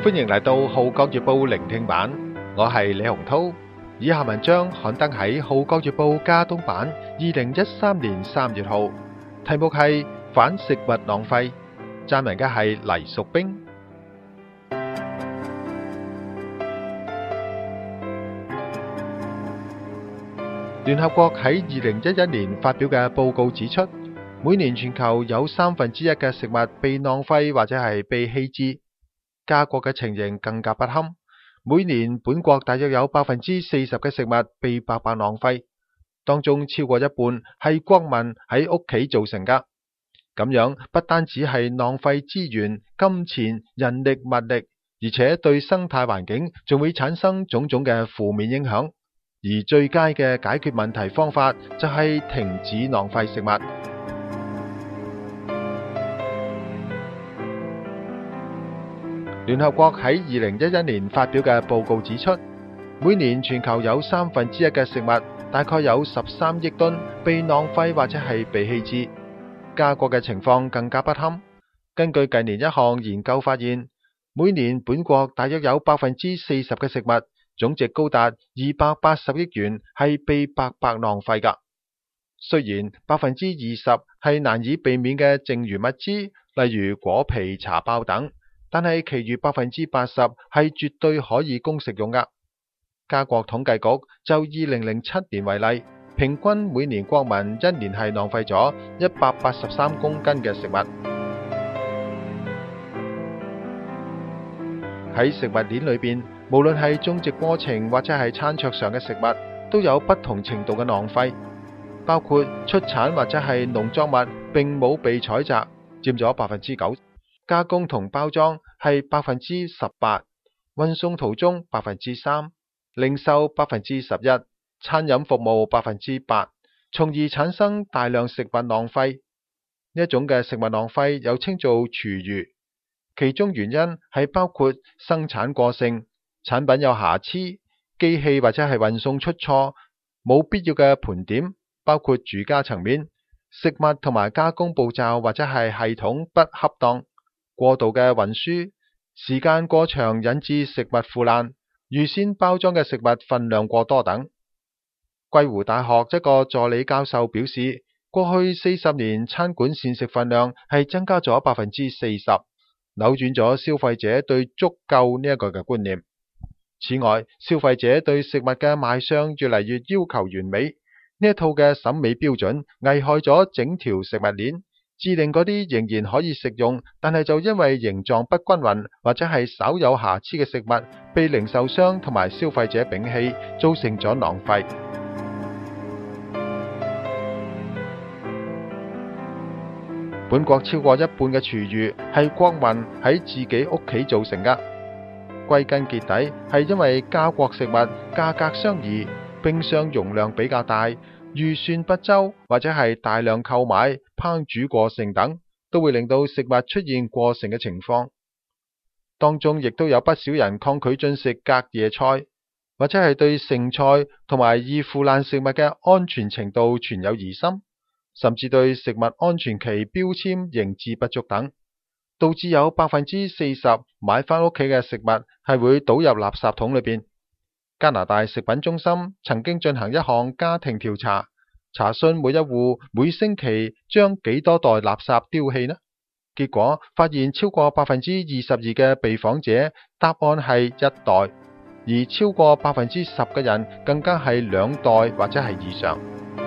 歡迎嚟到《號角月報》聆聽版，我係李洪濤。以下文章刊登喺《號角月報》加東版2013年3月號，題目係反食物浪費，撰文嘅係黎淑冰。聯合國喺2011年發表嘅報告指出，每年全球有1/3嘅食物被浪費或者係被棄置。加國嘅情形更加不堪，每年本國大約有40%嘅食物被白白浪費，當中超過一半係國民喺屋企造成㗎。咁樣不單止係浪費資源、金錢、人力、物力，而且對生態環境仲會產生種種嘅負面影響。而最佳嘅解決問題方法就係停止浪費食物。聯合國喺2011年發表嘅報告指出，每年全球有1/3嘅食物，大概有13億噸被浪費或者係被棄置。加國嘅情況更加不堪。根據近年一項研究發現，每年本國大約有40%嘅食物，總值高達280億元係被白白浪費㗎。雖然20%係難以避免嘅剩餘物資，例如果皮、茶包等，但係其餘80%係絕對可以供食用㗎。加國統計局就2007年為例，平均每年國民一年係浪費咗183公斤嘅食物。喺食物鏈裏邊，無論係種植過程或者係餐桌上嘅食物，都有不同程度嘅浪費，包括出產或者係農作物並冇被採摘，佔咗9%。加工同包裝係18%，運送途中3%，零售11%，餐飲服務8%，從而產生大量食物浪費。呢一種嘅食物浪費又稱做廚餘，其中原因係包括生產過剩、產品有瑕疵、機器或者係運送出錯、冇必要嘅盤點，包括住家層面、食物同埋加工步驟或者係系統不恰當、過度嘅運輸、時間過長引致食物腐爛、預先包裝嘅食物分量過多等。歸湖大學一個助理教授表示，過去40年餐館膳食分量係增加咗40%，扭轉咗消費者對足夠呢一個嘅觀念。此外，消費者對食物嘅賣相越嚟越要求完美，呢一套嘅審美標準危害咗整條食物鏈，致令嗰啲仍然可以食用，但係就因為形狀不均勻或者係稍有瑕疵嘅食物，被零售商同埋消費者摒棄，造成咗浪費。本國超過一半嘅廚餘係國民喺自己屋企造成㗎。歸根結底係因為加國食物價格相宜，冰箱容量比較大，預算不周或者係大量購買、烹煮過剩等，都會令到食物出現過剩嘅情況。當中亦都有不少人抗拒進食隔夜菜，或者係對剩菜同埋易腐爛食物嘅安全程度存有疑心，甚至對食物安全期標籤認知不足等，導致有40%買返屋企嘅食物係會倒入垃圾桶裏邊。加拿大食品中心曾經進行一項家庭調查，查詢每一戶每星期將幾多袋垃圾丟棄呢？結果發現超過22%嘅被訪者答案係1袋，而超過10%嘅人更加係2袋或者係以上。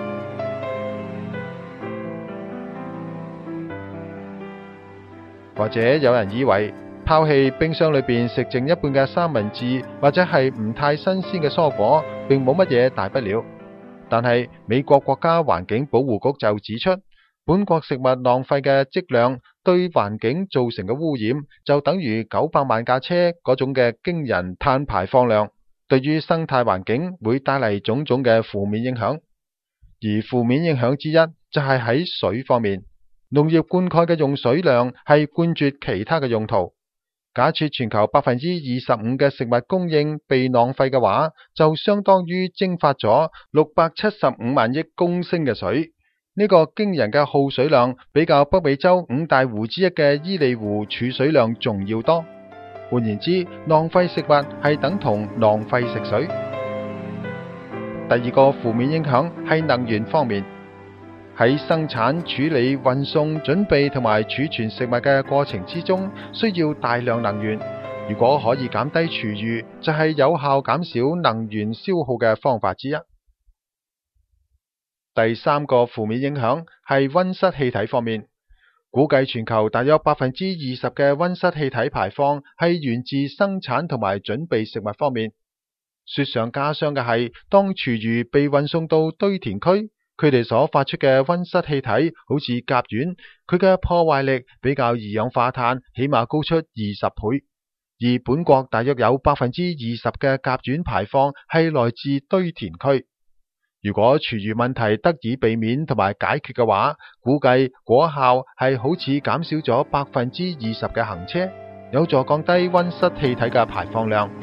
或者有人以為拋棄冰箱裏邊食剩一半嘅3文治或者係唔太新鮮嘅蔬果並冇乜嘢大不了，但係美國國家環境保護局就指出，本國食物浪費嘅質量對環境造成嘅污染就等於900萬架車嗰種嘅驚人碳排放量，對於生態環境會帶嚟種種嘅負面影響。而負面影響之一就係喺水方面，農業灌溉嘅用水量係冠絕其他嘅用途。假設全球25%嘅食物供應被浪費嘅話，就相當於蒸發咗675萬億公升嘅水。呢個驚人嘅耗水量比較北美洲5大湖之一嘅伊利湖儲水量仲要多。 換言之，浪費食物係等同浪費食水。第二個負面影響係能源方面，喺生產、處理、運送、準備同埋儲存食物嘅過程之中，需要大量能源。如果可以減低廚餘，就係有效減少能源消耗嘅方法之一。第三個負面影響係溫室氣體方面，估計全球大約20%嘅溫室氣體排放係源自生產同埋準備食物方面。雪上加霜嘅係，當廚餘被運送到堆填區，佢哋所發出嘅溫室氣體好似甲烷，佢嘅破壞力比較二氧化碳起碼高出20倍。而本國大約有20%嘅甲烷排放係來自堆填區。如果廚餘問題得以避免同埋解決嘅話，估計果效係好似減少咗20%嘅行車，有助降低溫室氣體嘅排放量。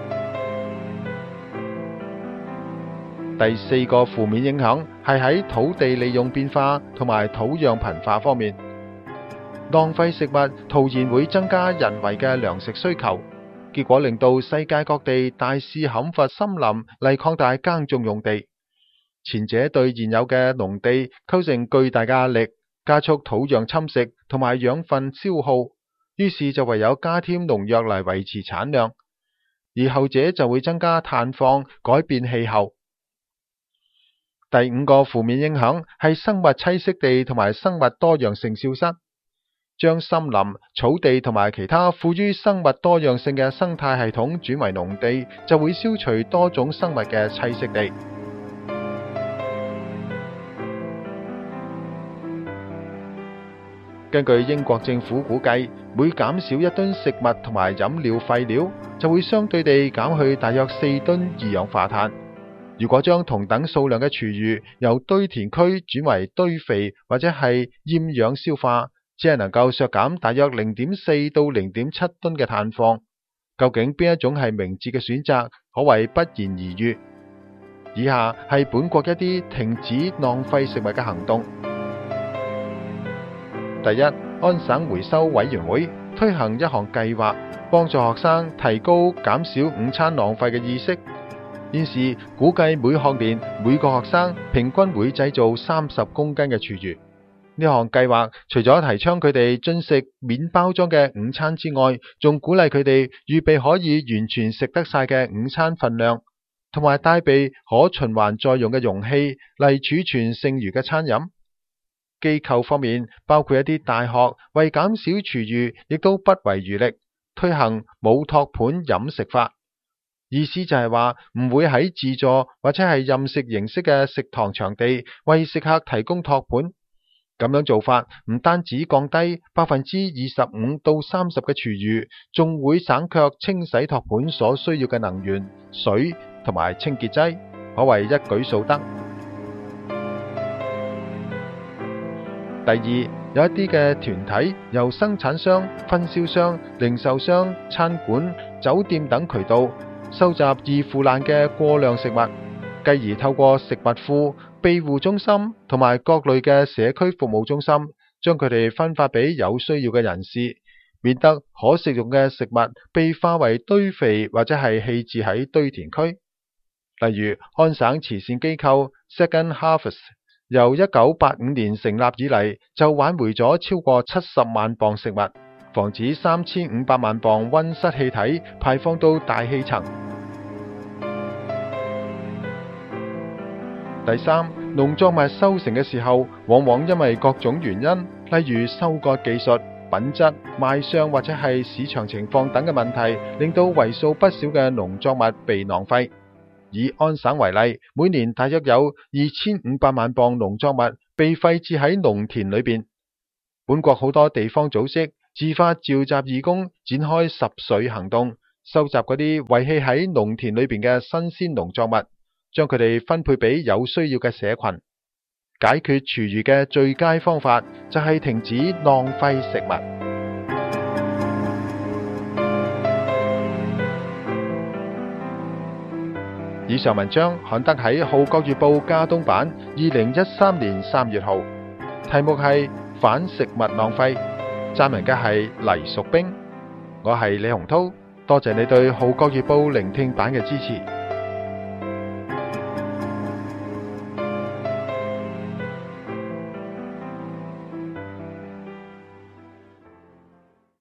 第四個負面影響係喺土地利用變化同埋土壤貧化方面。浪費食物徒然會增加人為嘅糧食需求，結果令到世界各地大肆砍伐森林嚟擴大耕種用地。前者對現有嘅農地構成巨大嘅壓力，加速土壤侵蝕同埋養分消耗，於是就唯有加添農藥嚟維持產量，而後者就會增加碳放，改變氣候。第五個負面影響係生物棲息地同埋生物多樣性消失。將森林、草地同埋其他富於生物多樣性嘅生態系統轉為農地，就會消除多種生物嘅棲息地。根據英國政府估計，每減少1噸食物同埋飲料廢料，就會相對地減去大約4噸二氧化碳。如果將同等數量嘅廚餘由堆填區轉為堆肥或者係厭氧消化，只係能夠削減大約0.4到0.7噸嘅碳放。究竟邊一種係明智嘅選擇，可謂不言而喻。以下係本國一啲停止浪費食物嘅行動。第一，安省回收委員會推行一項計劃，幫助學生提高減少午餐浪費嘅意識。現時估計每學年每個學生平均會製造30公斤嘅廚餘。呢項計劃除咗提倡佢哋進食免包裝嘅午餐之外，仲鼓勵佢哋預備可以完全食得晒嘅午餐份量，同埋帶備可循環再用嘅容器嚟儲存剩餘嘅餐飲。機構方面，包括一啲大學，為減少廚餘，亦都不遺餘力推行冇托盤飲食法。意思就係話唔會喺自助或者係任食形式嘅食堂場地為食客提供托盤。咁樣做法唔單止降低25%到30%嘅廚餘，仲會省卻清洗托盤所需要嘅能源、水同埋清潔劑，可謂一舉數得。第二，有一啲嘅團體由生產商、分銷商、零售商、餐館、酒店等渠道收集易腐爛嘅過量食物，繼而透過食物庫、庇護中心同埋各類嘅社區服務中心，將佢哋分發俾有需要嘅人士，免得可食用嘅食物被化為堆肥或者係棄置喺堆填區。例如，安省慈善機構 Second Harvest 由1985年成立以嚟，就挽回咗超過70萬磅食物，防止3500萬磅溫室氣體排放到大氣層。第三，農作物收成嘅時候，往往因為各種原因，例如收割技術、品質、賣相或者係市場情況等嘅問題，令到為數不少嘅農作物被浪費。以安省為例，每年大約有2500萬磅農作物被廢置喺農田裏邊。本國好多地方組織自發召集義工，展開拾穗行動，收集嗰啲遺棄喺農田裏邊嘅新鮮農作物，將佢哋分配俾有需要嘅社群。解決廚餘嘅最佳方法就係停止浪費食物。以上文章刊登喺《號角月報》加東版2013年3月號，題目係反食物浪費，撰文嘅係黎淑冰。我係李洪濤。 多謝你對《號角月報》聆聽版嘅支持。